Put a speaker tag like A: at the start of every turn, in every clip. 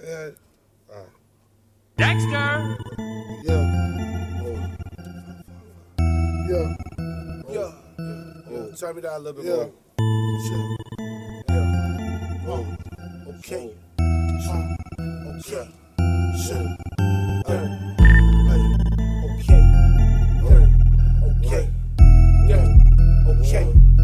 A: had.
B: Dexter!
A: Yeah. Yeah.
C: Yeah. Turn me down a little bit
A: Yeah.
C: more. Okay. Okay. Okay. Okay. Okay.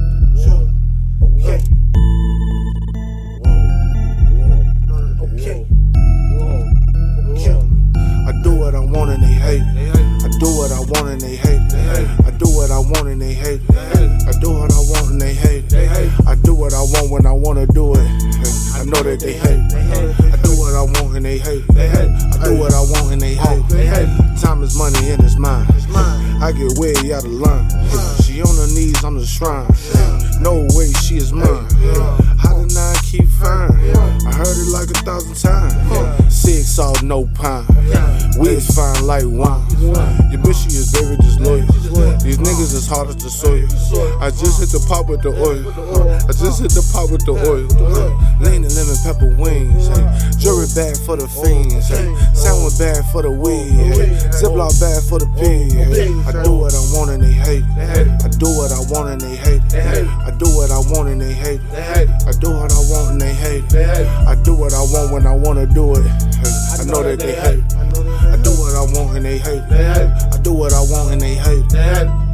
A: I do what I want and they hate it. I do what I want and they hate it. I do what I want and they hate it. I do what I want and they hate it. I do what I want when I wanna do it. I know that they hate it. I do what I want and they hate it. I do what I want and they hate it. Time is money and it's mine. I get way out of line. She on her knees on the shrine. No way she is mine. How did I keep fine? I heard it like 1,000 times. 6 salt, no pine. We is fine like wine. Your bitch, she is very disloyal. These niggas is hard as the soil. I just hit the pot with the oil. I just hit the pot with the oil. Lean and lemon pepper wings. Jury bag for the fiends. Sandwich bag for the weed. Ziploc bag for the pig. I do what I want and they hate it. I do what I want and they hate it. I do what I want and they hate it. I do what I want and they hate it. I do what I want when I wanna do it. I know that they hate it. I do what I want and they hate it. I do what I want and they hate it.